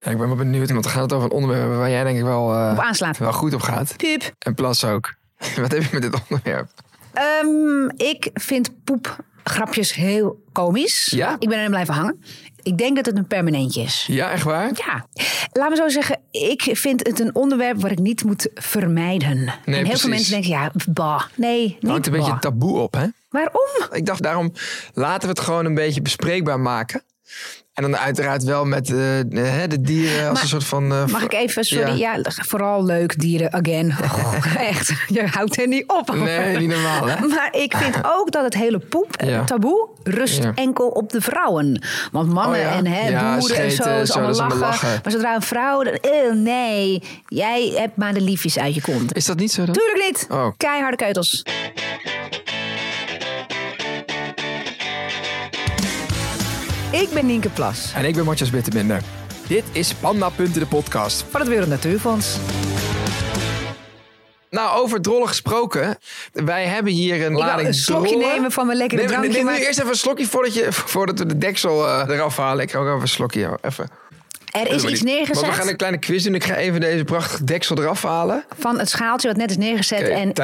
Ja, ik ben wel benieuwd, want we gaan het over een onderwerp waar jij denk ik wel, op aanslaat. wel goed op gaat. Piep. En Plas ook. Wat heb je met dit onderwerp? Ik vind poepgrapjes heel komisch. Ja? Ik ben erin blijven hangen. Ik denk dat het een permanentje is. Ja, echt waar? Ja, laat me zo zeggen. Ik vind het een onderwerp waar ik niet moet vermijden. Nee, en heel precies. veel mensen denken, ja, bah. Nee, niet Hangt een beetje bah. taboe op, hè? Waarom? Ik dacht daarom, laten we het gewoon een beetje bespreekbaar maken. En dan uiteraard wel met de dieren als Maar een soort van... Mag ik even, sorry, ja, vooral leuk dieren, again. Oh, echt, je houdt er niet op. Nee, niet normaal, hè? Maar ik vind ook dat het hele taboe rust enkel op de vrouwen. Want mannen en boeren en zo, ze allemaal lachen. Maar zodra een vrouw, nee, jij hebt maar de liefjes uit je kont. Is dat niet zo dan? Tuurlijk niet. Oh. Keiharde keutels. Ik ben Nienke Plas. En ik ben Matjas Bitterbinder. Dit is Pandapunten, de podcast. Van het Wereld Natuurfonds. Nou, over drollen gesproken. Wij hebben hier een lading een slokje drollen. nemen van mijn lekkere drankje. Nee, eerst even een slokje voordat we de deksel eraf halen. Ik ga ook even een slokje. Even. Er is iets neergezet. Want we gaan een kleine quiz doen. Ik ga even deze prachtige deksel eraf halen. Van het schaaltje wat net is neergezet. Okay. En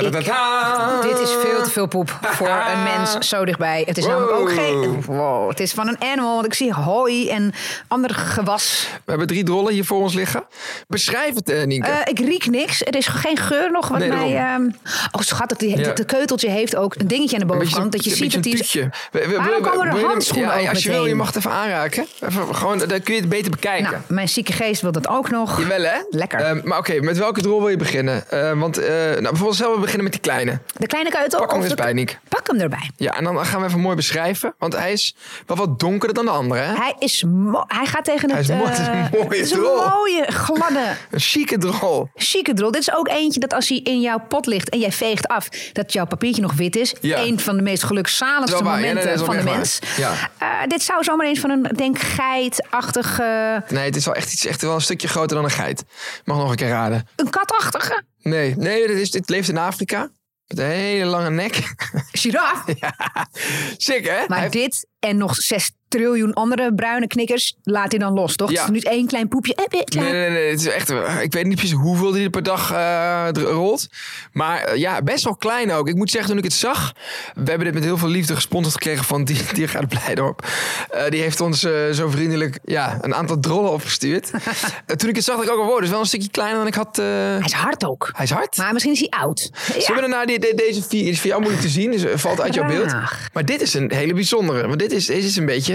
dit is veel te veel poep voor een mens zo dichtbij. Het is namelijk ook geen... Wow, het is van een animal. Want ik zie hooi en ander gewas. We hebben 3 drollen hier voor ons liggen. Beschrijf het, Nienke. Ik riek niks. Er is geen geur nog. Wat mij... Oh, schattig. Het keuteltje heeft ook een dingetje aan de bovenkant. Dat je ziet dat die... Waarom komen er handschoenen ook als je wil, meteen? je mag het even aanraken. Even, gewoon, dan kun je het beter bekijken. Nou, mijn zieke geest wil dat ook nog. Jawel, hè? Lekker. Maar oké, met welke drol wil je beginnen? Bijvoorbeeld zelf we beginnen met die kleine. De kleine keutel? Pak hem eens bij, Niek. Pak hem erbij. Ja, en dan gaan we even mooi beschrijven. Want hij is wel wat donkerder dan de andere, hè? Hij gaat tegen het... Het is een mooie gladde... Een chique drol. Chique drol. Dit is ook eentje dat als hij in jouw pot ligt en jij veegt af, dat jouw papiertje nog wit is. Ja. Een van de meest gelukzaligste momenten van de mens. Ja. Dit zou zomaar eens van een, denk geitachtige... Nee, het is wel echt wel een stukje groter dan een geit. Mag nog een keer raden. Een katachtige? Nee, dit leeft in Afrika. Met een hele lange nek. Giraf? Ja, sick hè? Maar dit en nog 6 triljoen andere bruine knikkers laat hij dan los, toch? Ja. Het is nu 1 klein poepje. Nee. Het is echt, ik weet niet precies hoeveel die er per dag rolt. Maar best wel klein ook. Ik moet zeggen, toen ik het zag... We hebben dit met heel veel liefde gesponsord gekregen van Diergaarde Blijdorp. Die heeft ons zo vriendelijk een aantal drollen opgestuurd. Toen ik het zag, dacht ik ook al, wow, dat is wel een stukje kleiner dan ik had... Hij is hard ook. Hij is hard? Maar misschien is hij oud. Zullen we naar deze 4... Het is voor jou moeilijk te zien, dus valt uit jouw beeld. Maar dit is een hele bijzondere. Want deze is een beetje...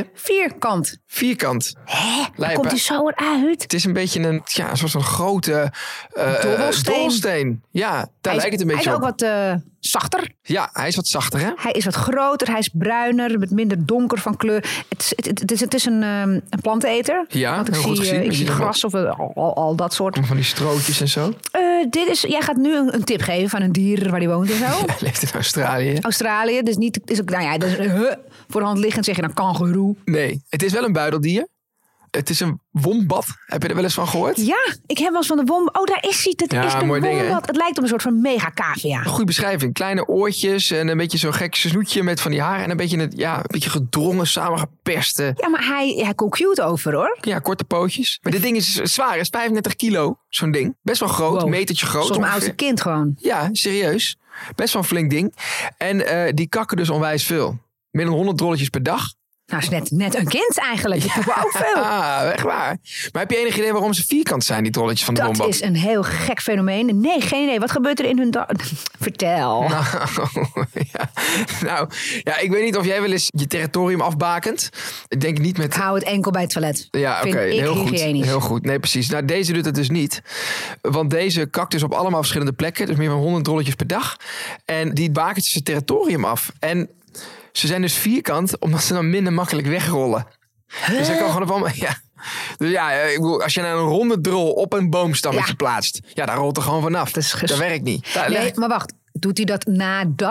Vierkant. Lijp, komt hij zo eruit? Het is een beetje een soort van grote dobbelsteen. Ja, daar lijkt het een beetje op. Hij is ook wat zachter. Ja, hij is wat zachter, hè? Hij is wat groter, hij is bruiner, met minder donker van kleur. Het is een planteneter. Ja, want ik heel goed gezien. Ik zie gras of al dat soort. Van die strootjes en zo. Jij gaat nu een tip geven van een dier waar hij woont en zo. Hij leeft in Australië. Australië, dus niet... Is ook, voor de hand liggend zeg je dan kangoeroe. Nee, het is wel een buideldier. Het is een wombat. Heb je er wel eens van gehoord? Ja, ik heb wel eens van de wombat. Oh, daar is hij. Dat is een wombat. Het lijkt op een soort van mega cavia. Een goede beschrijving. Kleine oortjes en een beetje zo'n gek snoetje met van die haren. En een beetje gedrongen, samengeperste. Ja, maar hij komt cute over, hoor. Ja, korte pootjes. Maar dit ding is zwaar. Het is 35 kilo, zo'n ding. Best wel groot, een metertje groot. Zoals mijn oudste kind gewoon. Ja, serieus. Best wel een flink ding. En die kakken dus onwijs veel. Meer dan 100 drolletjes per dag. Nou, is net een kind eigenlijk. Ik heb ook veel. Ah, echt waar. Maar heb je enig idee waarom ze vierkant zijn, die drolletjes van de wombat? Dat is een heel gek fenomeen. Nee, geen idee. Wat gebeurt er in hun Vertel. Nou, ik weet niet of jij wel eens je territorium afbakent. Ik denk niet met... Hou het enkel bij het toilet. Ja, oké. Heel goed. Heel goed. Nee, precies. Nou, deze doet het dus niet. Want deze kakt dus op allemaal verschillende plekken. Dus meer dan 100 drolletjes per dag. En die bakent zijn territorium af. En... Ze zijn dus vierkant, omdat ze dan minder makkelijk wegrollen. Dus dat kan gewoon op allemaal... Ja. Dus ik bedoel, als je nou een ronde drol op een boomstammetje plaatst... Ja, daar rolt er gewoon vanaf. Dat werkt niet. Nee, maar wacht. Doet hij dat nadat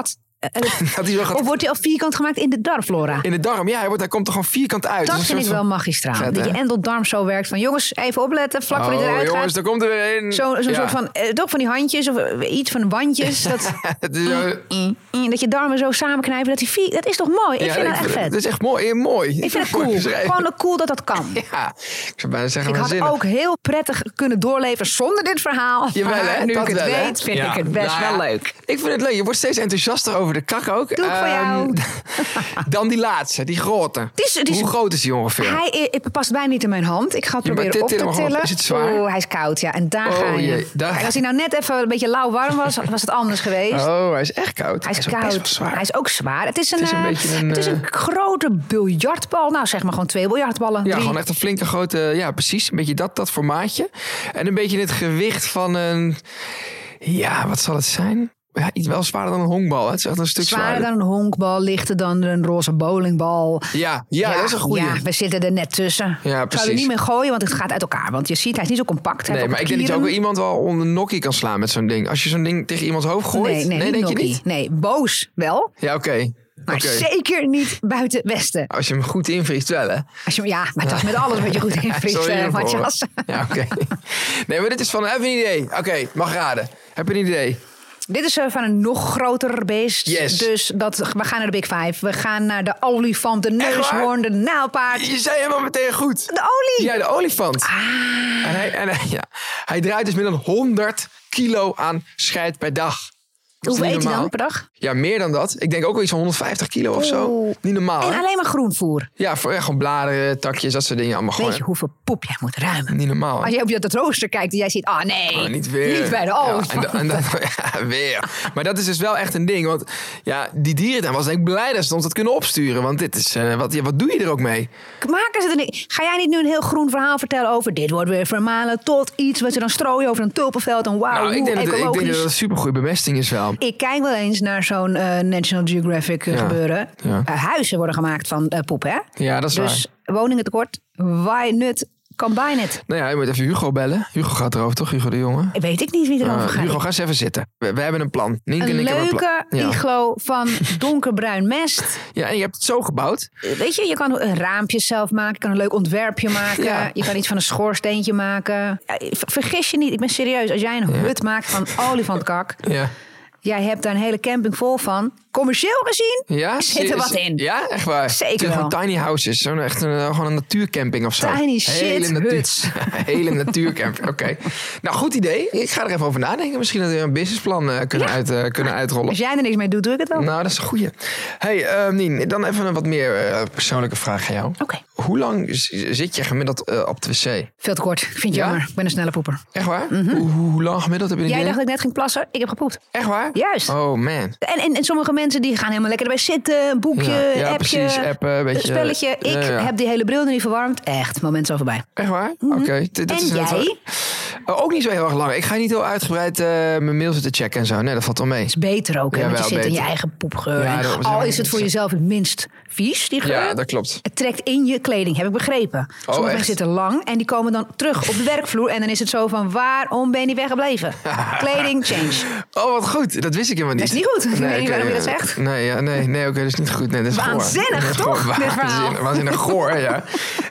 Of wordt hij al vierkant gemaakt in de darmflora? In de darm, ja. Hij komt er gewoon vierkant uit. Dat vind ik wel magistraal. Vet, dat je endeldarm zo werkt van... jongens, even opletten, vlak voor je eruit gaat. Jongens, daar komt er weer in. Zo'n soort van... toch van die handjes of iets van wandjes. Dat je darmen zo samenknijpen. Dat is toch mooi? Ik vind dat echt vet. Dat is echt mooi. Ik vind het cool. Gewoon cool dat kan. Ja, ik zou bijna zeggen... Ik had ook heel prettig kunnen doorleven zonder dit verhaal. Jawel, hè? Nu dat ik het wel, weet, vind ik het best wel leuk. Ik vind het leuk. Je wordt steeds enthousiaster over de kak ook. Doe ik voor jou. Dan die laatste, die grote. Hoe groot is die ongeveer? Hij past bijna niet in mijn hand. Ik ga het proberen op te tillen. Is het zwaar? Hij is koud, ja. En daar ga je. Als hij nou net even een beetje lauw warm was het anders geweest. Oh, hij is echt koud. Hij is koud. Hij is ook zwaar. Het is een grote biljartbal. Nou, zeg maar gewoon 2 biljartballen. Ja, gewoon echt een flinke grote... Ja, precies. Een beetje dat formaatje. En een beetje het gewicht van een... Ja, wat zal het zijn? Ja, iets wel zwaarder dan een honkbal. Het is echt een stuk zwaarder dan een honkbal, lichter dan een roze bowlingbal. Ja, dat is een goeie. Ja, we zitten er net tussen. Ja, ik zou er niet mee gooien, want het gaat uit elkaar. Want je ziet, hij is niet zo compact. Nee, maar ik denk dat je ook wel iemand wel onder een nokkie kan slaan met zo'n ding. Als je zo'n ding tegen iemands hoofd gooit. Nee, denk je niet? Nee, boos wel. Ja, oké. Maar zeker niet buiten Westen. Als je hem goed invriest wel, hè? Maar dat is met alles wat je goed invriest, Matthias. Ja, oké. Nee, maar dit is van, heb je een idee? Oké, mag raden. Heb je een idee? Dit is van een nog groter beest. Yes. Dus we gaan naar de Big Five. We gaan naar de olifant, de neushoorn, de nijlpaard. Je zei helemaal meteen goed. De olie. Ja, de olifant. Hij draait dus meer dan 100 kilo aan scheid per dag. Hoeveel eet hij dan per dag? Ja, meer dan dat. Ik denk ook wel iets van 150 kilo of zo. Niet normaal, En alleen maar groenvoer? Ja, gewoon bladeren, takjes, dat soort dingen. Allemaal Weet je hoeveel poep jij moet ruimen? Niet normaal. Als je op dat rooster kijkt en jij ziet... niet weer. Niet bij de olifant. Weer. Maar dat is dus wel echt een ding. Want die dierentuin was denk ik blij dat ze ons dat kunnen opsturen. Want dit is... wat doe je er ook mee? Maken ze er niet? Ga jij niet nu een heel groen verhaal vertellen over... dit wordt weer vermalen tot iets wat ze dan strooien over een tulpenveld. En wauw, ik denk dat het een supergoeie bemesting is wel. Ik kijk wel eens naar zo'n National Geographic gebeuren. Ja. Huizen worden gemaakt van poep, hè? Ja, dat is dus waar. Woningentekort, why not combine it? Nou ja, je moet even Hugo bellen. Hugo gaat erover, toch? Hugo de Jonge. Weet ik niet wie erover gaat. Hugo, ga eens even zitten. We hebben een plan. Nienke een leuke iglo van donkerbruin mest. Ja, en je hebt het zo gebouwd. Weet je kan een raampje zelf maken. Je kan een leuk ontwerpje maken. Ja. Je kan iets van een schoorsteentje maken. Vergis je niet, ik ben serieus. Als jij een hut maakt van olifantkak... Ja. Jij hebt daar een hele camping vol van. Commercieel gezien zit er wat in. Ja, echt waar. Zeker wel. Gewoon tiny houses. Gewoon een natuurcamping of zo. Tiny shit huts. Hele natuurcamping. Oké. Nou, goed idee. Ik ga er even over nadenken. Misschien dat we een businessplan kunnen uitrollen. Als jij er niks mee doet, doe ik het wel. Nou, dat is een goeie. Hey, Nien, dan even een wat meer persoonlijke vraag aan jou. Oké. Hoe lang zit je gemiddeld op de wc? Veel te kort. Ik vind het jammer. Ik ben een snelle poeper. Echt waar? Hoe lang gemiddeld heb je Jij dacht dat ik net ging plassen? Ik heb gepoept. Echt waar? Juist. Oh man. En sommige mensen die gaan helemaal lekker erbij zitten. Een boekje, appje, precies, appen, beetje, spelletje. Ik heb die hele bril er niet verwarmd. Echt, moment zo voorbij. Echt waar? Oké. En jij? Ook niet zo heel erg lang. Ik ga niet heel uitgebreid mijn mail zitten checken en zo. Nee, dat valt wel mee. Het is beter ook, want je zit in je eigen poepgeur. Ja, al is het voor jezelf het minst vies, die geur. Ja, dat klopt. Het trekt in je kleding, heb ik begrepen. Sommige mensen zitten lang en die komen dan terug op de werkvloer. En dan is het zo van, waarom ben je niet weggebleven? Kleding, change. Oh, wat goed. Dat wist ik helemaal niet. Dat is niet goed. Ik weet niet waarom je dat zegt. Nee, oké, dat is niet goed. Nee, dat is waanzinnig, toch? Waanzinnig goor, ja.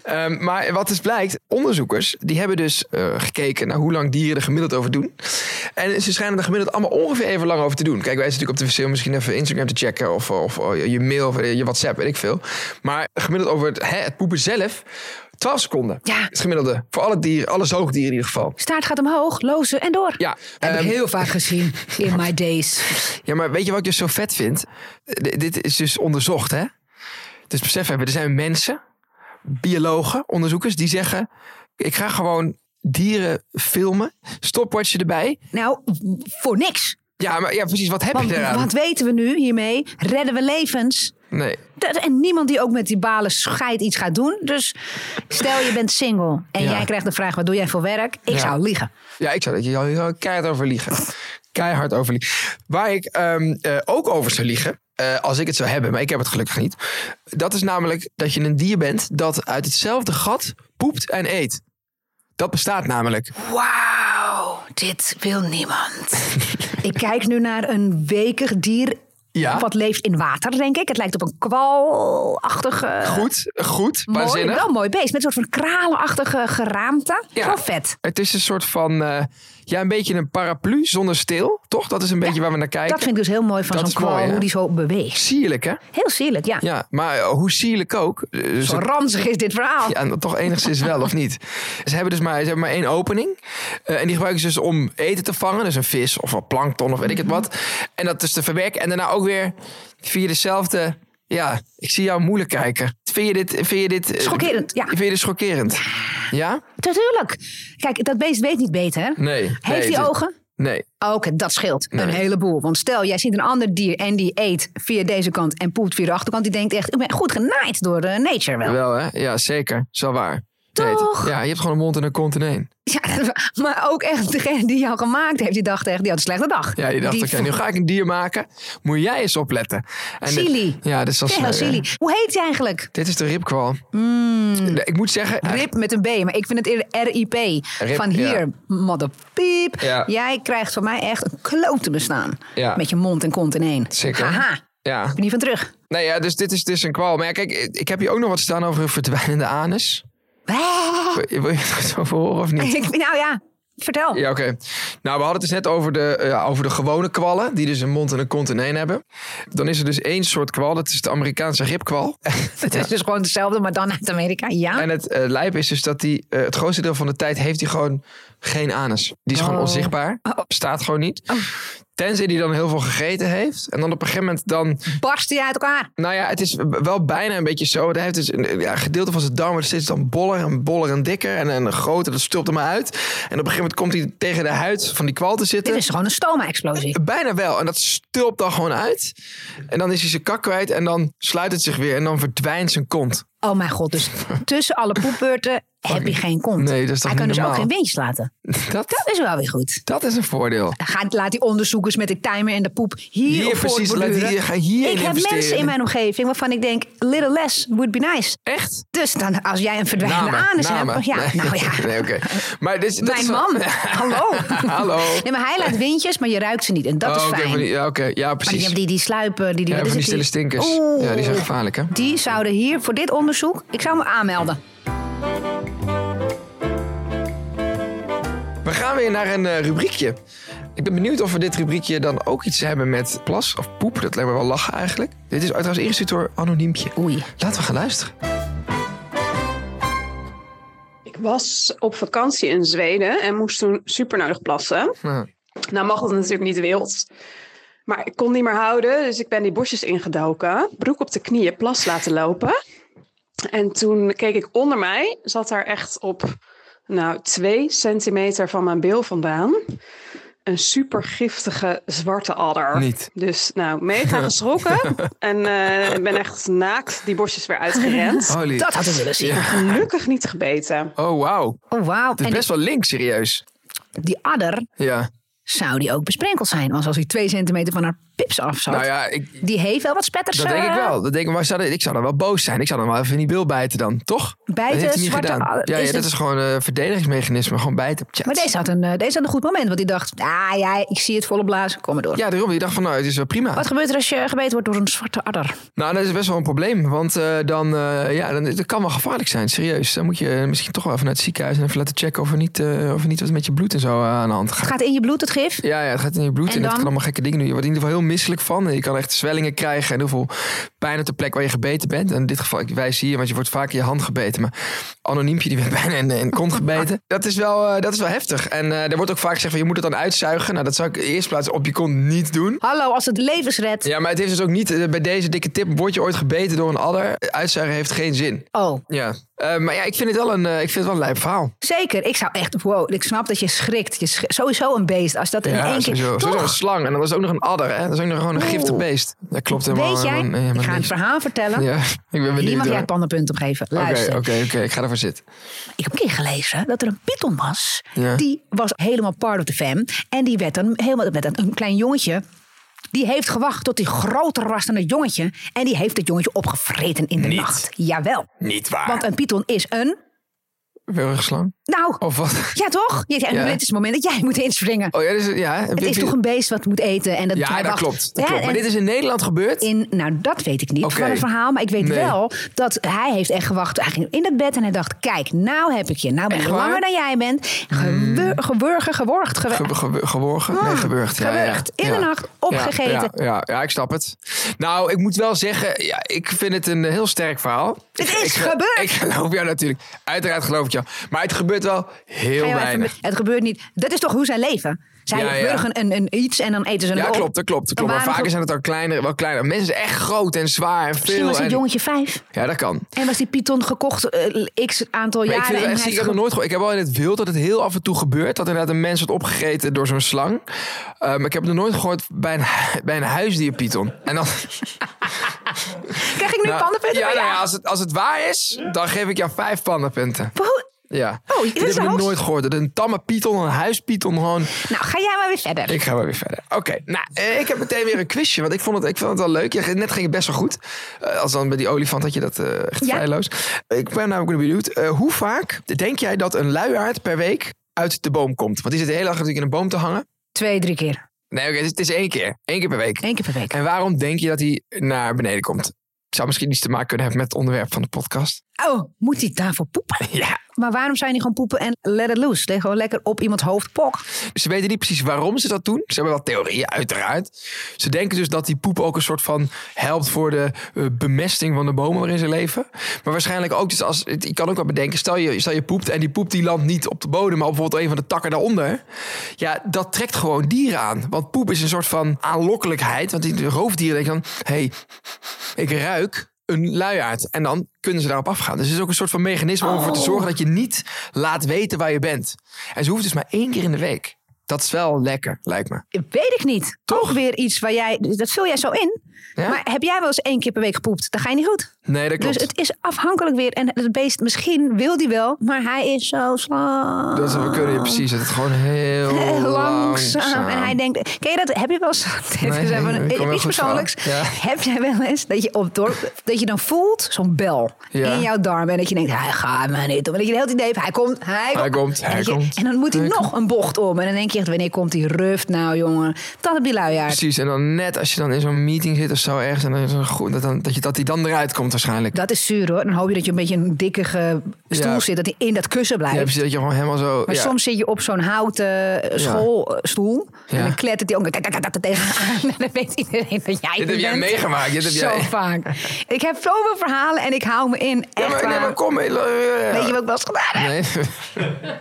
Maar wat dus blijkt, onderzoekers die hebben dus gekeken naar hoe lang dieren er gemiddeld over doen. En ze schijnen er gemiddeld allemaal ongeveer even lang over te doen. Kijk, wij zitten natuurlijk op de wc misschien even Instagram te checken of je mail of je WhatsApp, weet ik veel. Maar gemiddeld over het poepen zelf 12 seconden. Ja. Het gemiddelde. Voor alle dieren, alle zoogdieren in ieder geval. Staart gaat omhoog, lozen en door. Ja. Heb ik heel vaak gezien in my days. Ja, maar weet je wat ik dus zo vet vind? Dit is dus onderzocht, hè? Dus besef even, er zijn mensen, biologen, onderzoekers, die zeggen, ik ga gewoon dieren filmen, stopwatchen erbij. Nou, voor niks. Ja, maar precies, wat heb je eraan? Wat weten we nu hiermee? Redden we levens? Nee. En niemand die ook met die balen scheid iets gaat doen. Dus stel je bent single en jij krijgt de vraag, wat doe jij voor werk? Ik zou liegen. Ja, ik zou keihard over liegen. Keihard over liegen. Waar ik ook over zou liegen, als ik het zou hebben, maar ik heb het gelukkig niet. Dat is namelijk dat je een dier bent dat uit hetzelfde gat poept en eet. Dat bestaat namelijk. Wauw, dit wil niemand. Ik kijk nu naar een wekig dier wat leeft in water, denk ik. Het lijkt op een kwalachtige... Goed. Mooi, wel mooi beest. Met een soort van kralenachtige geraamte. Ja. Zo vet. Het is een soort van... een beetje een paraplu zonder steel. Toch? Dat is een beetje waar we naar kijken. Dat vind ik dus heel mooi van zo'n kwal. Hoe die zo beweegt. Sierlijk, hè? Heel sierlijk, ja. Ja, maar hoe sierlijk ook. Zo ranzig is dit verhaal. Ja, toch enigszins wel, of niet? Ze hebben maar één opening. En die gebruiken ze dus om eten te vangen. Dus een vis of wat plankton of weet ik het wat. En dat dus te verwerken. En daarna ook weer via dezelfde... Ja, ik zie jou moeilijk kijken. Vind je dit schokkerend, ja. Vind je dit schokkerend? Ja? Natuurlijk. Kijk, dat beest weet niet beter, hè? Nee. Heeft hij ogen? Nee. Oké, dat scheelt een heleboel. Want stel, jij ziet een ander dier en die eet via deze kant en poept via de achterkant. Die denkt echt, ik ben goed genaaid door nature wel. Wel, hè? Ja, zeker. Dat is wel waar. Toch? Ja, je hebt gewoon een mond en een kont in één. Ja, maar ook echt degene die jou gemaakt heeft, die dacht echt, die had een slechte dag. Ja, die dacht, nu ga ik een dier maken. Moet jij eens opletten. Silly. Ja, dat is wel silly. Hoe heet hij eigenlijk? Dit is de ribkwal. Ik moet zeggen... Rib met een B, maar ik vind het eerder RIP. Van hier, motherpiep. Ja. Jij krijgt van mij echt een klote bestaan. Ja. Met je mond en kont in één. Zeker. Haha. Ja. Ik ben niet van terug. Nee, ja, dus dit is een kwal. Maar ja, kijk, ik heb hier ook nog wat staan over een verdwijnende anus. Wil je het over horen of niet? Nou ja, vertel. Ja, oké. Nou, we hadden het dus net over de gewone kwallen, die dus een mond en een kont in één hebben. Dan is er dus één soort kwal, dat is de Amerikaanse ribkwal. Het is dus gewoon hetzelfde, maar dan uit Amerika, ja. En het lijp is dus dat hij het grootste deel van de tijd heeft hij gewoon geen anus. Die is gewoon onzichtbaar. Bestaat gewoon niet. Tenzij hij dan heel veel gegeten heeft. En dan op een gegeven moment dan... barst hij uit elkaar? Nou ja, het is wel bijna een beetje zo. Hij heeft dus een gedeelte van zijn darm wordt steeds dan boller en dikker. En een groter, dat stulpt er maar uit. En op een gegeven moment komt hij tegen de huid van die kwal te zitten. Dit is gewoon een stoma-explosie. Bijna wel. En dat stulpt dan gewoon uit. En dan is hij zijn kak kwijt. En dan sluit het zich weer. En dan verdwijnt zijn kont. Oh mijn god, dus tussen alle poepbeurten heb je geen kont. Nee, dat is toch hij kan dus normaal. ook geen windjes laten. Dat is wel weer goed. Dat is een voordeel. Laat die onderzoekers met de timer en de poep hier precies, ga hier ik heb mensen in mijn omgeving waarvan ik denk, little less would be nice. Echt? Dus dan, als jij een verdwijnende anus hebt. Ja, nee. Nou ja. Nee, oké. Maar mijn man. Hallo. Hallo. Nee, maar hij laat windjes, maar je ruikt ze niet. En dat is fijn. Oké. Ja, precies. Maar die sluipen. Van die stille stinkers. Ja, die zijn gevaarlijk, hè? Die zouden hier voor dit onderzoek, ik zou me aanmelden. We gaan weer naar een rubriekje. Ik ben benieuwd of we dit rubriekje dan ook iets hebben met plas of poep. Dat lijkt me wel lachen eigenlijk. Dit is trouwens ingestuurd door Anoniempje. Oei. Laten we gaan luisteren. Ik was op vakantie in Zweden en moest toen super nodig plassen. Nou mag het natuurlijk niet wild. Maar ik kon niet meer houden, dus ik ben die bosjes ingedoken. Broek op de knieën, plas laten lopen. En toen keek ik onder mij, zat daar echt op 2 centimeter van mijn bil vandaan een super giftige zwarte adder. Niet. Dus mega geschrokken. En ik ben echt naakt die bosjes weer uitgerend. Holy. Dat had ik willen zien. Ja. Gelukkig niet gebeten. Oh, wauw. Het is best wel link, serieus. Die adder... Ja. Zou die ook besprenkeld zijn? Want als hij 2 centimeter van haar pips af zat. Nou ja, die heeft wel wat spetters. Dat denk ik wel. Ik zou dan wel boos zijn. Ik zou dan wel even in die bil bijten dan, toch? Bijten, dat heeft hij niet zwarte gedaan. Ja, dat is gewoon een verdedigingsmechanisme. Gewoon bijten. Tjats. Maar deze had een goed moment. Want die dacht, ik zie het volle blazen. Kom maar door. Ja, daarom. Die dacht van, het is wel prima. Wat gebeurt er als je gebeten wordt door een zwarte adder? Nou, dat is best wel een probleem. Want dan het kan wel gevaarlijk zijn. Serieus. Dan moet je misschien toch wel even naar het ziekenhuis en even laten checken of er niet wat met je bloed en zo aan de hand gaat. Het gaat in je bloed, het gif? Ja, het gaat in je bloed en dat kan allemaal gekke dingen doen. Je wordt in ieder geval heel misselijk van. Je kan echt zwellingen krijgen en heel veel pijn op de plek waar je gebeten bent. En in dit geval, ik wijs hier, want je wordt vaak in je hand gebeten. Maar Anoniempje, die werd bijna in de kont gebeten. Dat is wel heftig. En er wordt ook vaak gezegd van, je moet het dan uitzuigen. Nou, dat zou ik in de eerste plaats op je kont niet doen. Hallo, als het levens redt. Ja, maar het heeft dus ook niet, bij deze dikke tip, word je ooit gebeten door een adder. Uitzuigen heeft geen zin. Oh. Ja. Maar ja, ik vind het wel een lijp verhaal. Zeker. Ik zou echt, ik snap dat je schrikt. Sowieso een beest. Als dat in één keer... Sowieso een slang. En dan is het ook nog een adder. Hè? Dat is ook nog gewoon een giftig beest. Dat klopt helemaal. Weet jij, ik ga een verhaal vertellen. Ja, ik ben benieuwd. Hier mag jij het pandenpunt op geven. Luister. Oké. Ik ga ervoor zitten. Ik heb een keer gelezen dat er een python was. Ja. Die was helemaal part of the fam. En die werd dan helemaal met een klein jongetje. Die heeft gewacht tot hij groter was dan het jongetje. En die heeft het jongetje opgevreten in de nacht. Jawel. Niet waar. Want een python is een... Wurgslang? Nou, of wat? Ja toch? Ja. Het is het moment dat jij moet inspringen. Oh, het is toch een beest wat moet eten. En dat klopt. Maar dit is in Nederland gebeurd? Nou, dat weet ik niet van het verhaal. Maar ik weet wel dat hij heeft echt gewacht eigenlijk in het bed. En hij dacht, kijk, nou heb ik je. Nou ben ik langer dan jij bent. Geworgd. Nee, gewurgd. Gewurgd. In de nacht. Opgegeten. Ja, ik snap het. Nou, ik moet wel zeggen, ik vind het een heel sterk verhaal. Het is gebeurd. Ik geloof jou natuurlijk. Uiteraard geloof ik jou. Maar het gebeurt wel heel weinig. Het gebeurt niet. Dat is toch hoe zij leven? Zij burgen een iets en dan eten ze een op. Dat klopt. Maar vaker zijn het wel kleiner. Mensen zijn echt groot en zwaar en veel. Misschien was het jongetje 5. Ja, dat kan. En was die python gekocht x aantal jaren. Ik vind het echt ziek. Ik heb wel in het wild dat het heel af en toe gebeurt. Dat inderdaad een mens wordt opgegeten door zo'n slang. Maar ik heb het nog nooit gehoord bij een huisdierpython. En dan... Krijg ik nu pandenpunten? Ja, als het waar is, dan geef ik jou 5 pandenpunten. Ja, dit heb ik nog nooit gehoord. Dat een tamme python, een huispython gewoon... Nou, ga jij maar weer verder. Ik ga maar weer verder. Oké, ik heb meteen weer een quizje. Want ik vond het wel leuk. Net ging het best wel goed. Als dan bij die olifant had je dat echt feilloos. Ik ben namelijk benieuwd. Hoe vaak denk jij dat een luiaard per week uit de boom komt? Want die zit de hele dag natuurlijk in een boom te hangen. 2-3 keer. Nee, het is 1 keer. 1 keer per week. 1 keer per week. En waarom denk je dat hij naar beneden komt? Zou misschien iets te maken kunnen hebben met het onderwerp van de podcast. Oh, moet hij daarvoor poepen? Ja. Maar waarom zou je niet gewoon poepen en let it loose? Leg gewoon lekker op iemands hoofd pok. Ze weten niet precies waarom ze dat doen. Ze hebben wel theorieën, uiteraard. Ze denken dus dat die poep ook een soort van helpt voor de bemesting van de bomen waarin ze leven. Maar waarschijnlijk ook, dus je kan ook wel bedenken, stel je poept en die poep die landt niet op de bodem, maar op bijvoorbeeld een van de takken daaronder. Ja, dat trekt gewoon dieren aan. Want poep is een soort van aanlokkelijkheid. Want die roofdieren denken dan, hey, ik ruik een luiaard. En dan kunnen ze daarop afgaan. Dus het is ook een soort van mechanisme om ervoor te zorgen dat je niet laat weten waar je bent. En ze hoeft dus maar 1 keer in de week. Dat is wel lekker, lijkt me. Weet ik niet. Toch weer iets waar jij... Dat vul jij zo in. Ja? Maar heb jij wel eens 1 keer per week gepoept? Dan ga je niet goed. Nee, dat klopt. Dus het is afhankelijk weer. En het beest, misschien wil die wel, maar hij is zo slang. Dat we kunnen je precies. Het is gewoon heel langzaam. En hij denkt... Ken je dat? Heb je wel eens... iets persoonlijks. Ja. Heb jij wel eens dat je op dorp... Dat je dan voelt zo'n bel in jouw darm. En dat je denkt, hij gaat maar niet. En dat je de hele tijd denkt, hij komt. En dan moet hij nog een bocht om. En dan denk je echt, wanneer komt die ruft nou, jongen? Dat op die luiaard. Precies. En dan net als je dan in zo'n meeting zit of zo ergens. En dan is het goed dat hij dan eruit komt waarschijnlijk. Dat is zuur hoor. Dan hoop je dat je een beetje een dikke stoel zit. Dat hij in dat kussen blijft. Ja, precies. Dat je gewoon helemaal zo... Maar soms zit je op zo'n houten schoolstoel. Ja. En dan klettert hij ook tegenaan. En dan weet iedereen dat jij Dit heb jij meegemaakt. Zo vaak. Ik heb zoveel verhalen en ik hou me in. Echt maar kom. Weet je wat ik wel eens gedaan heb? Nee.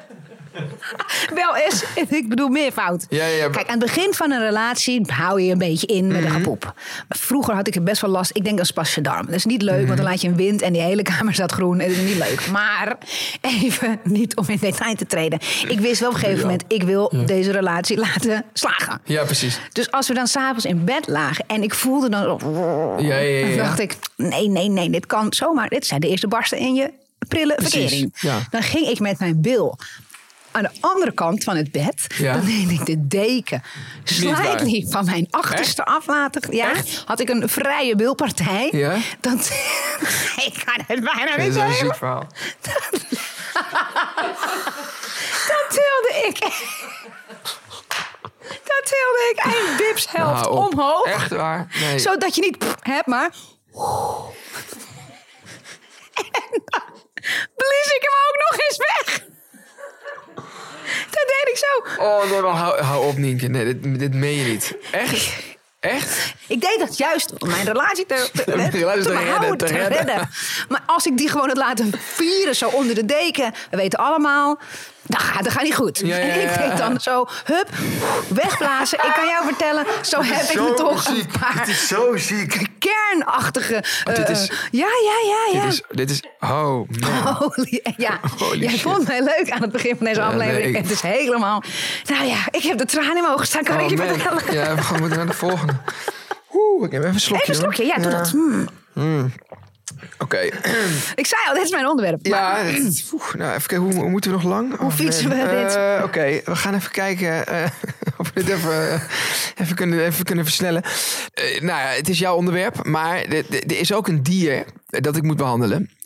Wel eens, ik bedoel meervoud. Ja. Kijk, aan het begin van een relatie hou je een beetje in met de gepoep. Maar vroeger had ik er best wel last. Ik denk dat spasje darm. Dat is niet leuk, want dan laat je een wind en die hele kamer staat groen. Dat is niet leuk. Maar even niet om in detail te treden. Ik wist wel op een gegeven moment, ik wil deze relatie laten slagen. Ja, precies. Dus als we dan s'avonds in bed lagen en ik voelde dan... Dan dacht ik, nee, dit kan zomaar. Dit zijn de eerste barsten in je prille verkering. Ja. Dan ging ik met mijn bil aan de andere kant van het bed, dan deed ik de deken slightly van mijn achterste af laten. Ja, had ik een vrije bilpartij. Ja? Ik kan het bijna niet zeggen. Dat is een ziek verhaal. Dat tilde ik. Dat tilde ik een bipshelft omhoog. Echt waar? Nee. Zodat je niet hebt, maar... En dan blies ik hem ook nog eens weg. Dat deed ik zo. Oh, nee, maar hou op, Nienke. Nee, dit meen je niet. Echt? Ik deed dat juist om mijn relatie te redden. Maar als ik die gewoon had laten vieren zo onder de deken... We weten allemaal... Dat gaat niet goed. Ja. En ik deed dan zo, wegblazen. Ik kan jou vertellen, zo heb ik me toch een paar... Het is zo ziek. Kernachtige... dit is... Ja. Dit is... Oh, man. Jij vond mij leuk aan het begin van deze aflevering. Het is helemaal... Nou ja, ik heb de tranen in mijn ogen staan. Kan ik je vertellen? Ja, we moeten naar de volgende. Ik heb even een slokje. Even een slokje, ja, doe dat. Oké. Ik zei al, dit is mijn onderwerp. Ja, nou, even kijken, hoe moeten we nog lang? Hoe fietsen we dit? Oké, we gaan even kijken of we dit even kunnen versnellen. Nou ja, het is jouw onderwerp, maar er is ook een dier dat ik moet behandelen.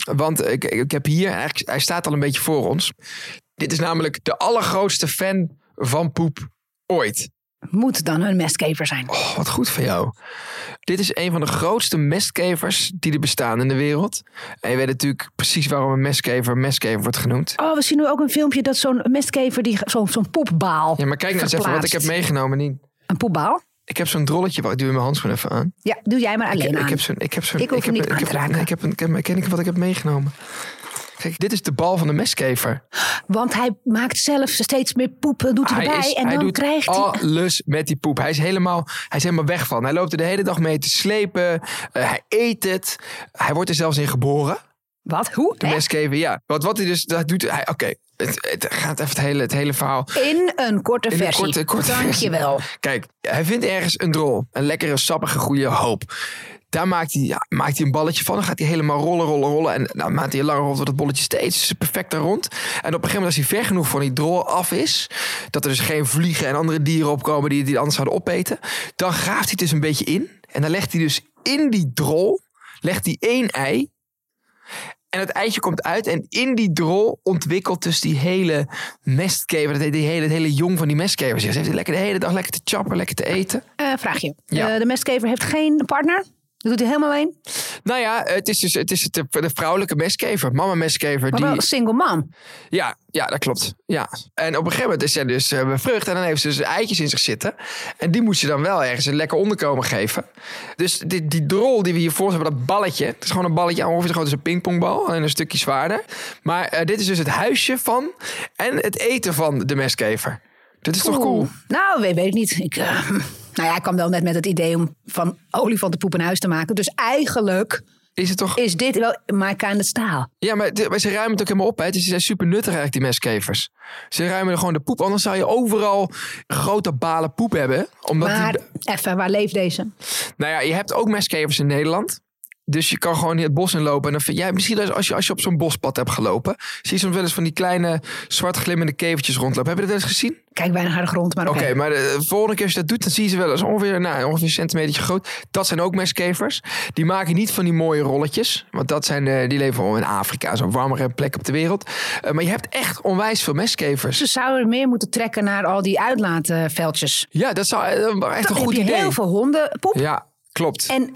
Want ik heb hier, hij staat al een beetje voor ons. Dit is namelijk de allergrootste fan van poep ooit. Moet dan een mestkever zijn. Oh, wat goed van jou. Dit is een van de grootste mestkevers die er bestaan in de wereld. En je weet natuurlijk precies waarom een mestkever wordt genoemd. Oh, we zien nu ook een filmpje dat zo'n mestkever die zo'n poepbaal. Ja, maar kijk nou eens even wat ik heb meegenomen, Nien. Een poepbaal? Ik heb zo'n drolletje, ik doe mijn handschoen even aan. Ja, doe jij maar alleen aan. Ik hoef hem niet aan te raken. Ken ik wat ik heb meegenomen. Kijk, dit is de bal van de mestkever. Want hij maakt zelf steeds meer poep, doet hij erbij. En dan krijgt hij alles met die poep. Hij is helemaal weg van. Hij loopt er de hele dag mee te slepen. Hij eet het. Hij wordt er zelfs in geboren. Wat? Hoe? De mestkever, ja. Wat hij dus dat doet. Oké, het gaat even het hele verhaal. In een korte versie. Dankjewel. Kijk, hij vindt ergens een drol. Een lekkere, sappige, goede hoop. Daar maakt hij een balletje van. Dan gaat hij helemaal rollen. En dan maakt hij langer rond, wordt het bolletje steeds perfecter rond. En op een gegeven moment, als hij ver genoeg van die drol af is, dat er dus geen vliegen en andere dieren opkomen die anders zouden opeten, dan graaft hij het dus een beetje in. En dan legt hij dus in die drol, één ei. En het eitje komt uit en in die drol ontwikkelt dus die hele mestkever, het hele jong van die mestkevers. Dus heeft hij lekker de hele dag lekker te chappen, lekker te eten. Vraagje. Ja. De mestkever heeft geen partner? Dat doet hij helemaal alleen? Nou ja, het is de vrouwelijke mestkever, mama mestkever. Maar wel single mom. Ja, dat klopt. Ja. En op een gegeven moment is zij dus bevrucht en dan heeft ze dus eitjes in zich zitten. En die moet je dan wel ergens een lekker onderkomen geven. Dus die drol die we hier voor hebben, dat balletje. Het is gewoon een balletje, ongeveer zo groot als een pingpongbal. En een stukje zwaarder. Maar dit is dus het huisje van en het eten van de mestkever. Dit is toch cool? Nou, weet ik niet. Ik kwam wel net met het idee om van olifantenpoep een huis te maken. Dus eigenlijk is dit wel my kind of style. Ja, maar ze ruimen het ook helemaal op. Hè. Dus ze zijn super nuttig eigenlijk, die mestkevers. Ze ruimen er gewoon de poep. Anders zou je overal grote balen poep hebben. Even, waar leeft deze? Nou ja, je hebt ook mestkevers in Nederland. Dus je kan gewoon het bos inlopen. En dan vind jij misschien als je op zo'n bospad hebt gelopen, zie je soms wel eens van die kleine zwart glimmende kevertjes rondlopen. Heb je dat wel eens gezien? Kijk bijna naar de grond, maar oké. Maar de volgende keer als je dat doet, dan zie je ze wel eens ongeveer een centimetertje groot. Dat zijn ook mestkevers. Die maken niet van die mooie rolletjes. Want dat zijn, die leven al in Afrika, zo'n warmere plek op de wereld. Maar je hebt echt onwijs veel mestkevers. Ze zouden meer moeten trekken naar al die uitlaatveldjes. Ja, dat zou echt een goed idee. Dan heb je heel veel hondenpoep. Ja, klopt. En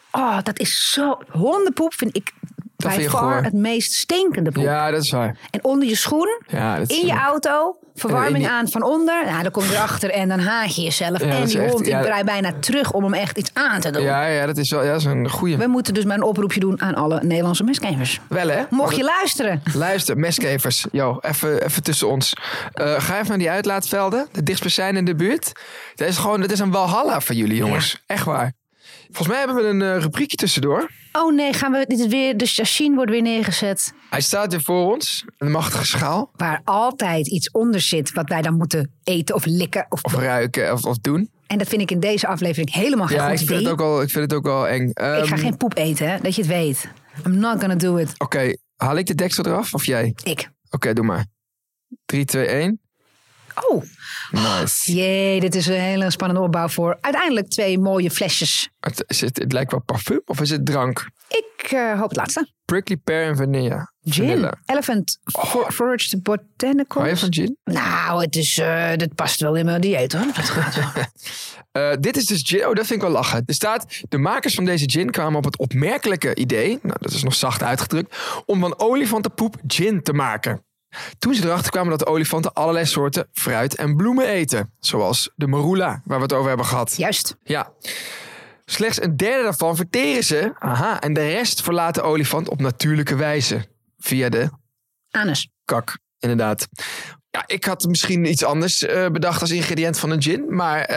dat is zo... Hondenpoep vind ik bij far het meest stinkende poep. Ja, dat is waar. En onder je schoen, in je auto, verwarming aan van onder. Nou, dan kom je erachter en dan haat je jezelf. Ja, en die hond draait bijna terug om hem echt iets aan te doen. Ja, dat is wel dat is een goeie. We moeten dus maar een oproepje doen aan alle Nederlandse mestkevers. Wel hè? Mocht je luisteren. Luister, mestkevers. Even tussen ons. Ga even naar die uitlaatvelden. De dichtstbijzijnde in de buurt. Het is een walhalla voor jullie jongens. Ja. Echt waar. Volgens mij hebben we een rubriekje tussendoor. Oh nee, dit is weer, de chassin wordt weer neergezet. Hij staat weer voor ons, een machtige schaal. Waar altijd iets onder zit wat wij dan moeten eten of likken. Of ruiken of doen. En dat vind ik in deze aflevering helemaal geen goed idee. Ik vind het ook wel eng. Ik ga geen poep eten, hè, dat je het weet. I'm not gonna do it. Oké, haal ik de deksel eraf of jij? Ik. Oké, doe maar. 3, 2, 1. Oh. Nice. Jee, dit is een hele spannende opbouw voor uiteindelijk 2 mooie flesjes. Het lijkt wel parfum of is het drank? Ik hoop het laatste. Prickly pear en vanilla. Gin. Elephant Foraged Botanicals. Hou je van gin? Nou, dit past wel in mijn dieet hoor. Dat gaat wel. Dit is dus gin. Oh, dat vind ik wel lachen. Er staat, de makers van deze gin kwamen op het opmerkelijke idee, nou dat is nog zacht uitgedrukt, om van olifantenpoep gin te maken. Toen ze erachter kwamen dat de olifanten allerlei soorten fruit en bloemen eten. Zoals de marula, waar we het over hebben gehad. Juist. Ja. Slechts 1/3 daarvan verteren ze. Aha. En de rest verlaat de olifant op natuurlijke wijze. Via de anus. Kak, inderdaad. Ja, ik had misschien iets anders bedacht als ingrediënt van een gin. Maar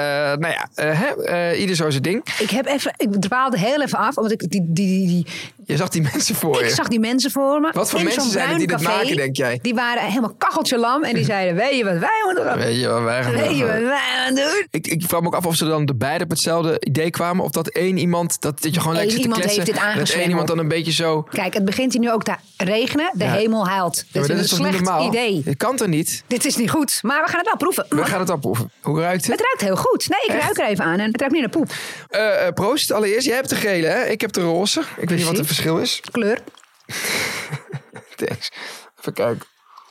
ieder zo zijn ding. Ik dwaalde heel even af. Omdat ik Je zag die mensen voor je? Ik zag die mensen voor me. Wat voor mensen zijn het die dit maken, denk jij? Die waren helemaal kacheltje lam. En die zeiden, weet je wat wij moeten doen? Weet je wat wij gaan doen? Ik vraag me ook af of ze dan de beide op hetzelfde idee kwamen. Of dat één iemand, dat je gewoon lekker zit te kletsen. Heeft dit dat één iemand dan een beetje zo... Kijk, het begint hier nu ook te regenen. De hemel huilt. Dit is een slecht idee. Het kan toch niet? Dit is niet goed. Maar we gaan het wel proeven. We gaan het wel proeven. Hoe ruikt het? Het ruikt heel goed. Nee, ik ruik er even aan. En het ruikt niet naar poep. Proost allereerst. Jij hebt de gele, hè? Ik heb de roze. Ik weet niet wat het verschil is. Kleur. Thanks. Even kijken.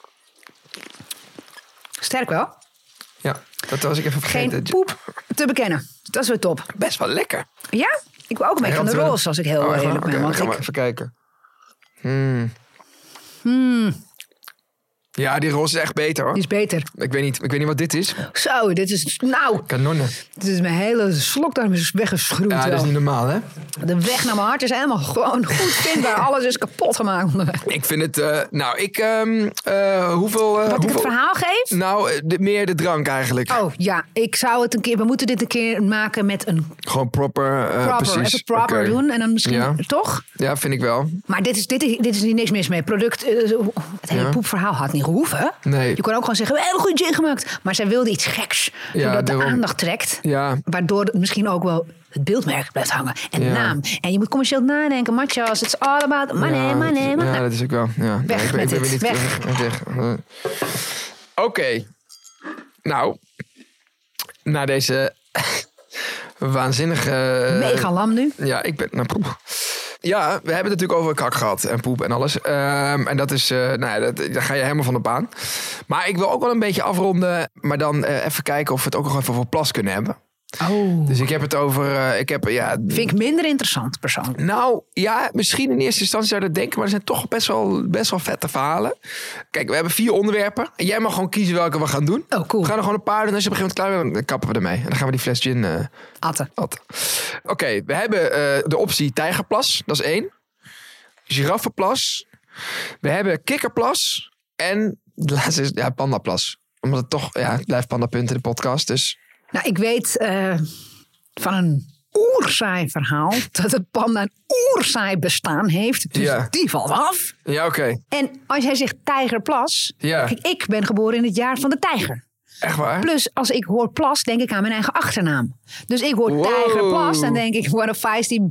Sterk wel. Ja, dat was ik even vergeten. Geen poep te bekennen. Dat is weer top. Best wel lekker. Ja? Ik wil ook een beetje van de roze als ik heel eerlijk ben. Dan gaan we even kijken. Ja, die roze is echt beter hoor. Die is beter. Ik weet niet wat dit is. Zo, dit is... Nou. Kanonnen. Dit is mijn hele slokdarm is weggeschroeid. Ja, dat is niet normaal hè. De weg naar mijn hart is helemaal gewoon goed vindbaar. Alles is kapot gemaakt onderweg. Ik vind het... hoeveel... Wat ik het verhaal geef? Nou, meer de drank eigenlijk. Oh ja, ik zou het een keer... We moeten dit een keer maken met een... Gewoon proper. Precies. Even proper doen. En dan misschien... Toch? Ja, vind ik wel. Maar dit is niet niks mis mee. Product... het hele poepverhaal had niet gehoeven. Nee. Je kon ook gewoon zeggen, we hebben een goede gin gemaakt. Maar zij wilde iets geks. Zodat de aandacht trekt. Ja. Waardoor het misschien ook wel het beeldmerk blijft hangen. En de naam. En je moet commercieel nadenken. Machos, it's all about money. Ja, dat is ook wel. Ja. Weg met dit. Weg. Oké. Nou. Na deze waanzinnige... Mega lam nu. Ja, ik ben... Ja, we hebben het natuurlijk over kak gehad en poep en alles. En dat is, daar ga je helemaal van de baan. Maar ik wil ook wel een beetje afronden. Maar dan even kijken of we het ook nog even over plas kunnen hebben. Oh. Dus ik heb het over... Vind ik minder interessant persoonlijk. Nou, ja, misschien in eerste instantie zou je dat denken. Maar er zijn toch best wel vette verhalen. Kijk, we hebben 4 onderwerpen. En jij mag gewoon kiezen welke we gaan doen. Oh, cool. We gaan er gewoon een paar doen. En als je op een gegeven moment klaar bent, dan kappen we ermee. En dan gaan we die fles gin... Atten. Oké, we hebben de optie tijgerplas. Dat is 1. Giraffenplas. We hebben kikkerplas. En de laatste is pandaplas. Omdat het toch... Ja, het blijft pandapunt in de podcast, dus... Nou, ik weet van een oerzaai verhaal dat de panda een oerzaai bestaan heeft. Dus die valt af. Ja, oké. En als jij zegt tijgerplas... Kijk, ik ben geboren in het jaar van de tijger. Echt waar? Plus, als ik hoor plas, denk ik aan mijn eigen achternaam. Dus ik hoor tijgerplas, dan denk ik... What a feisty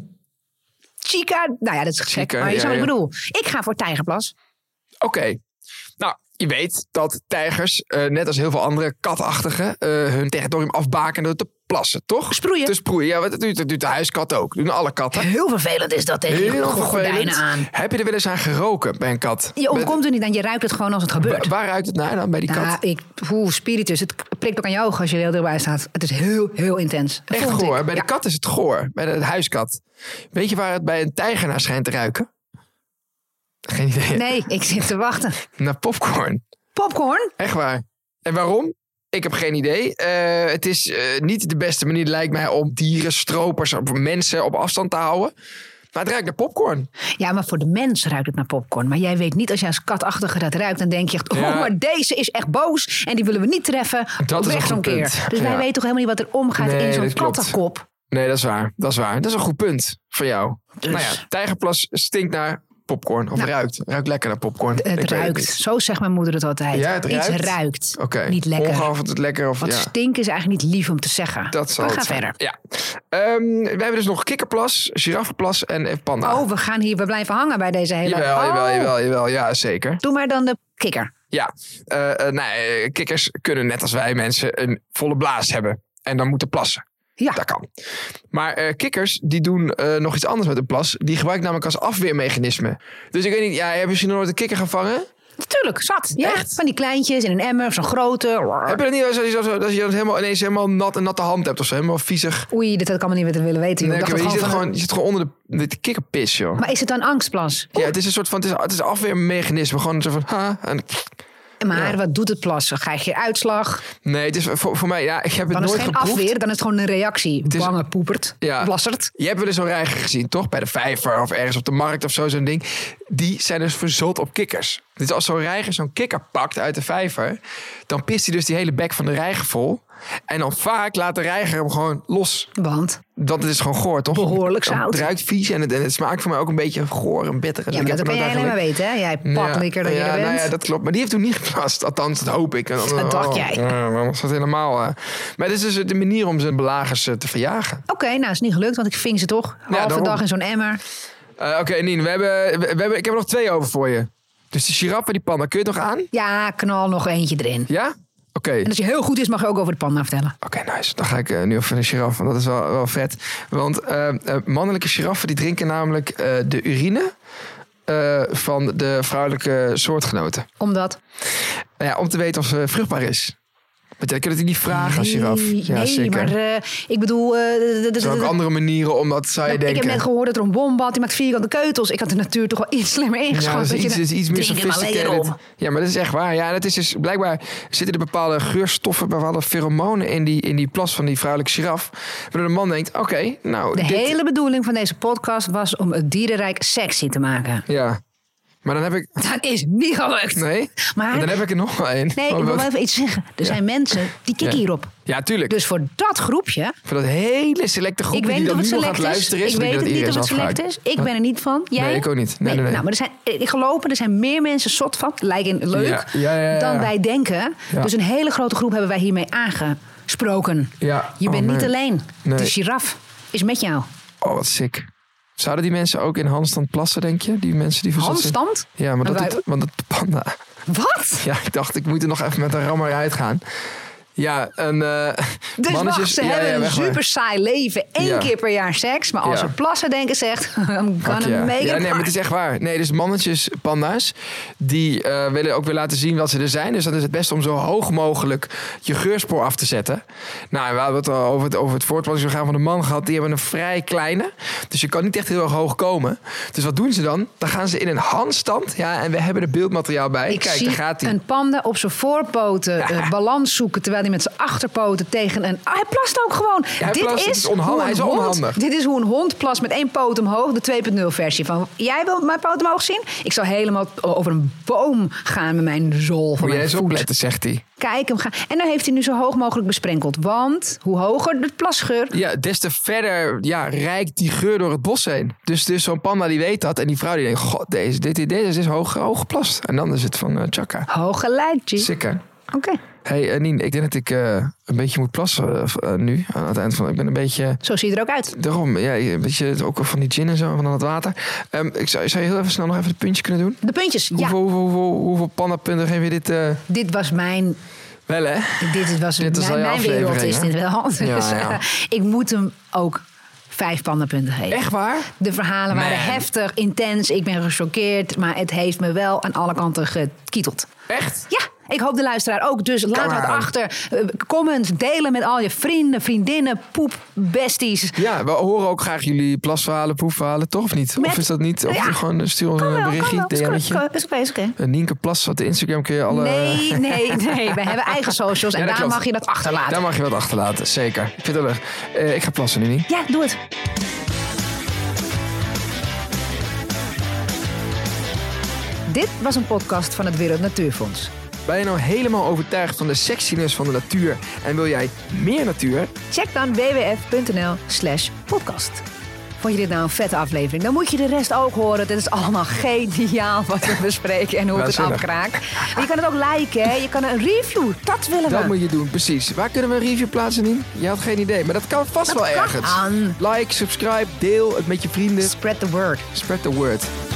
chica. Nou ja, dat is gek, maar je snapt wat ik bedoel. Ik ga voor tijgerplas. Oké. Nou, je weet dat tijgers, net als heel veel andere katachtigen... hun territorium afbaken door te plassen, toch? Sproeien. Te sproeien, ja, dat doet de huiskat ook. Dat doen alle katten. Heel vervelend is dat tegen je gordijnen aan. Heb je er wel eens aan geroken bij een kat? Je ontkomt er niet aan, je ruikt het gewoon als het gebeurt. Waar ruikt het naar dan bij die kat? Spiritus, het prikt ook aan je ogen als je er heel dichtbij staat. Het is heel, heel intens. Echt goor. Bij de kat is het goor. Bij de huiskat. Weet je waar het bij een tijger naar schijnt te ruiken? Geen idee. Nee, ik zit te wachten. Naar popcorn. Popcorn? Echt waar. En waarom? Ik heb geen idee. Het is niet de beste manier, lijkt mij, om dieren, stropers, mensen op afstand te houden. Maar het ruikt naar popcorn. Ja, maar voor de mens ruikt het naar popcorn. Maar jij weet niet, als jij als katachtige dat ruikt, dan denk je echt, maar deze is echt boos en die willen we niet treffen. Dat is weg zo'n keer. Dus wij weten toch helemaal niet wat er omgaat in zo'n kattenkop. Nee, dat is waar. Dat is een goed punt van jou. Dus. Nou ja, tijgerplas stinkt naar popcorn. Of ruikt lekker naar popcorn. Het ruikt. Zo zegt mijn moeder het altijd. Ja, het ruikt? Iets ruikt. Okay. Niet lekker. Ongeacht of het lekker of... Want stinken is eigenlijk niet lief om te zeggen. Dat zal we gaan verder. Ja. We hebben dus nog kikkerplas, giraffenplas en panda. Oh, we blijven hangen bij deze hele... Jawel. Ja, zeker. Doe maar dan de kikker. Ja. Kikkers kunnen net als wij mensen een volle blaas hebben. En dan moeten plassen. Ja. Dat kan. Maar kikkers, die doen nog iets anders met een plas. Die gebruiken namelijk als afweermechanisme. Dus ik weet niet, heb je misschien nooit een kikker gevangen? Natuurlijk, zat. Ja, echt? Van die kleintjes in een emmer of zo'n grote. Heb je dat niet als je ineens helemaal een natte hand hebt of zo? Helemaal viezig. Oei, dat had ik allemaal niet willen weten. Nee, je zit gewoon onder de kikkerpis, joh. Maar is het dan angstplas? Ja, het is een soort van, het is een afweermechanisme. Gewoon zo van, Maar wat doet het plassen? Krijg je uitslag? Nee, het is voor mij... Ja, ik heb het nooit geproefd. Dan is het geen afweer, dan is het gewoon een reactie. Bange poepert, plassert. Je hebt wel eens zo'n reiger gezien, toch? Bij de vijver of ergens op de markt of zo'n ding. Die zijn dus verzot op kikkers. Dus als zo'n reiger zo'n kikker pakt uit de vijver... dan pist hij dus die hele bek van de reiger vol. En dan vaak laat de reiger hem gewoon los. Want het is gewoon goor, toch? Behoorlijk zout. Het ruikt vies en het smaakt voor mij ook een beetje goor en bitter. Ja, maar dat kan jij alleen maar weten, hè? Jij paklikker dat je er bent. Nou ja, dat klopt. Maar die heeft toen niet geplast. Althans, dat hoop ik. Dat dacht jij. Waarom was dat helemaal... Maar dit is dus de manier om zijn belagers te verjagen. Oké, is niet gelukt, want ik ving ze toch. Halve dag in zo'n emmer. Oké, Nien, ik heb er nog 2 over voor je. Dus de giraffe en die panda, kun je het nog aan? Ja, knal nog eentje erin. Ja? Oké. En als je heel goed is, mag je ook over de panda vertellen. Oké, nice. Dan ga ik nu over de giraffe, want dat is wel vet. Want mannelijke giraffen die drinken namelijk de urine van de vrouwelijke soortgenoten. Omdat? Om te weten of ze vruchtbaar is. Want jij kunt het niet vragen als giraf. Ja, zeker. Maar ik bedoel... Er zijn ook andere manieren om dat, zou je denken. Ik heb net gehoord dat er een wombat, die maakt vierkante keutels. Ik had de natuur toch wel iets slimmer ingeschat. Ja, dat is iets meer sophisticated. Ja, maar dat is echt waar. Ja, dat is dus blijkbaar zitten er bepaalde geurstoffen, bepaalde feromonen in die plas van die vrouwelijke giraf. Waardoor de man denkt, oké, nou... De hele bedoeling van deze podcast was om het dierenrijk sexy te maken. Ja. Maar dan heb ik... Dat is niet gelukt. Nee, maar dan heb ik er nog wel een. Nee, ik wil even iets zeggen. Er zijn mensen die kikken hierop. Ja, tuurlijk. Dus voor dat groepje... Voor dat hele selecte groepje die dan nu nog gaat luisteren is. Ik weet het niet of het select is. Ik ben er niet van. Jij? Nee, ik ook niet. Nee. Nou, maar ik geloof er zijn meer mensen zot van. Lijken leuk. Dan wij denken. Ja. Dus een hele grote groep hebben wij hiermee aangesproken. Ja. Je bent niet alleen. De giraf is met jou. Oh, wat sick. Zouden die mensen ook in handstand plassen, denk je? Die mensen die handstand? Ja, maar want het panda... Wat? Ja, ik dacht, ik moet er nog even met een rammer uitgaan. Ja, dus wacht, ze hebben een super saai leven. 1 keer per jaar seks. Maar als ze plassen, denken ze echt... I'm gonna make it. Nee, maar het is echt waar. Nee, dus mannetjes panda's... die willen ook weer laten zien wat ze er zijn. Dus dat is het beste om zo hoog mogelijk... je geurspoor af te zetten. Nou, we hadden het al over het voortplantingsorgaan van de man gehad. Die hebben een vrij kleine. Dus je kan niet echt heel erg hoog komen. Dus wat doen ze dan? Dan gaan ze in een handstand. Ja, en we hebben er beeldmateriaal bij. Kijk, daar gaat hij. Een panda op zijn voorpoten balans zoeken... terwijl hij met zijn achterpoten tegen een... hij plast ook gewoon. Ja, hij is onhandig. Dit is hoe een hond plast met 1 poot omhoog. De 2.0 versie van... Jij wil mijn poot omhoog zien? Ik zou helemaal over een boom gaan met mijn zool van mijn voet. Moet jij eens opletten, zegt hij. Kijk hem gaan. En dan heeft hij nu zo hoog mogelijk besprenkeld. Want hoe hoger de plasgeur... Ja, des te verder reikt die geur door het bos heen. Dus zo'n panda die weet dat. En die vrouw die denkt... God, deze is hoog geplast. En dan is het van Chaka. Hoog geleidje. Sikker. Oké. Hey, Nien, ik denk dat ik een beetje moet plassen nu. Aan het eind van... Ik ben een beetje... Zo zie je er ook uit. Daarom, ja, een beetje ook van die gin en zo, van het water. Zou je heel even snel nog even de puntjes kunnen doen? De puntjes, Hoeveel pandapunten geef je dit? Dit was mijn... Wel, hè? Dit was mijn wereld, is dit wel. Dus, ik moet hem ook 5 pandapunten geven. Echt waar? De verhalen waren heftig, intens. Ik ben gechoqueerd, maar het heeft me wel aan alle kanten gekieteld. Echt? Ja. Ik hoop de luisteraar ook. Dus laat wat achter. Comments, delen met al je vrienden, vriendinnen, besties. Ja, we horen ook graag jullie plasverhalen, poepverhalen, toch? Of niet? Of is dat niet? Of gewoon stuur ons een berichtje, DM'tje. Is oké. Nienke Plas, op de Instagram kun je alle... Nee. Wij hebben eigen socials en daar mag je dat achterlaten. Daar mag je wat achterlaten, zeker. Ik vind het leuk. Ik ga plassen nu, niet? Ja, doe het. Dit was een podcast van het Wereld Natuurfonds. Ben je nou helemaal overtuigd van de sexiness van de natuur en wil jij meer natuur? Check dan wwf.nl/podcast. Vond je dit nou een vette aflevering? Dan moet je de rest ook horen. Dit is allemaal geniaal wat we bespreken en hoe het afkraakt. Maar je kan het ook liken, hè? Je kan een review. Dat willen we. Dat moet je doen, precies. Waar kunnen we een review plaatsen, Nien? Je had geen idee, maar dat kan vast wel ergens. Like, subscribe, deel het met je vrienden. Spread the word. Spread the word.